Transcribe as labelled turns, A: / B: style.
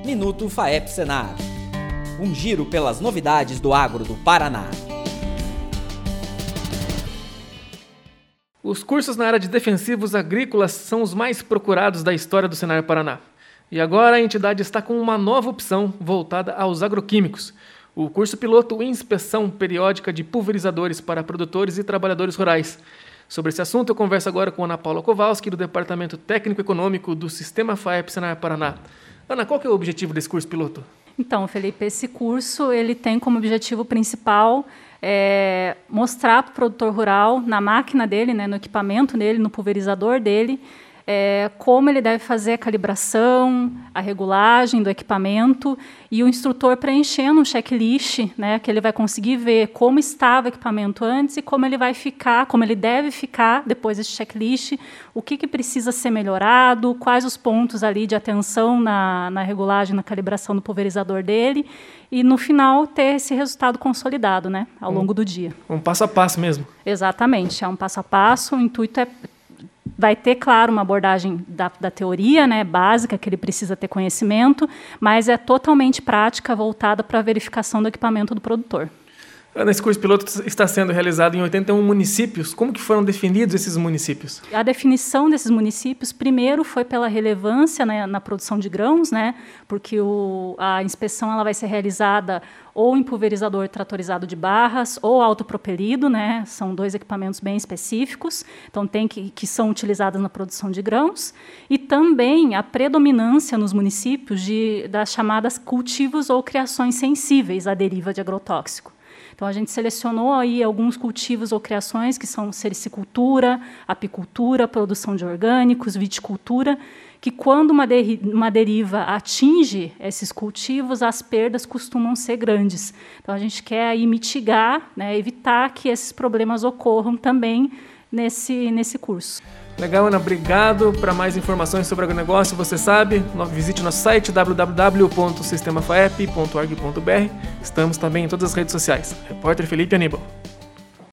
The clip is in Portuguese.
A: Minuto FAEP Senar. Um giro pelas novidades do agro do Paraná.
B: Os cursos na área de defensivos agrícolas são os mais procurados da história do Senar Paraná. E agora a entidade está com uma nova opção voltada aos agroquímicos. O curso piloto Inspeção Periódica de Pulverizadores para Produtores e Trabalhadores Rurais. Sobre esse assunto eu converso agora com Ana Paula Kowalski, do Departamento Técnico Econômico do Sistema FAEP Senar Paraná. Ana, qual que é o objetivo desse curso piloto?
C: Então, Felipe, esse curso ele tem como objetivo principal mostrar para o produtor rural, na máquina dele, no equipamento dele, no pulverizador dele, como ele deve fazer a calibração, a regulagem do equipamento, e o instrutor preenchendo um checklist, que ele vai conseguir ver como estava o equipamento antes e como ele vai ficar, como ele deve ficar depois desse checklist, o que precisa ser melhorado, quais os pontos ali de atenção na regulagem, na calibração do pulverizador dele, e no final ter esse resultado consolidado, ao longo do dia.
B: Um passo a passo mesmo.
C: Exatamente, é um passo a passo, o intuito vai ter, claro, uma abordagem da teoria, básica, que ele precisa ter conhecimento, mas é totalmente prática, voltada para a verificação do equipamento do produtor.
B: Ana, esse curso piloto está sendo realizado em 81 municípios. Como que foram definidos esses municípios?
C: A definição desses municípios, primeiro, foi pela relevância na produção de grãos, porque a inspeção ela vai ser realizada ou em pulverizador tratorizado de barras ou autopropelido, são dois equipamentos bem específicos, então que são utilizados na produção de grãos, e também a predominância nos municípios das chamadas cultivos ou criações sensíveis à deriva de agrotóxico. Então, a gente selecionou aí alguns cultivos ou criações que são sericicultura, apicultura, produção de orgânicos, viticultura, que quando uma deriva atinge esses cultivos, as perdas costumam ser grandes. Então, a gente quer aí mitigar, evitar que esses problemas ocorram também nesse curso.
B: Legal, Ana, obrigado. Para mais informações sobre agronegócio, você sabe, visite nosso site www.sistemafaep.org.br. Estamos também em todas as redes sociais. Repórter Felipe Aníbal.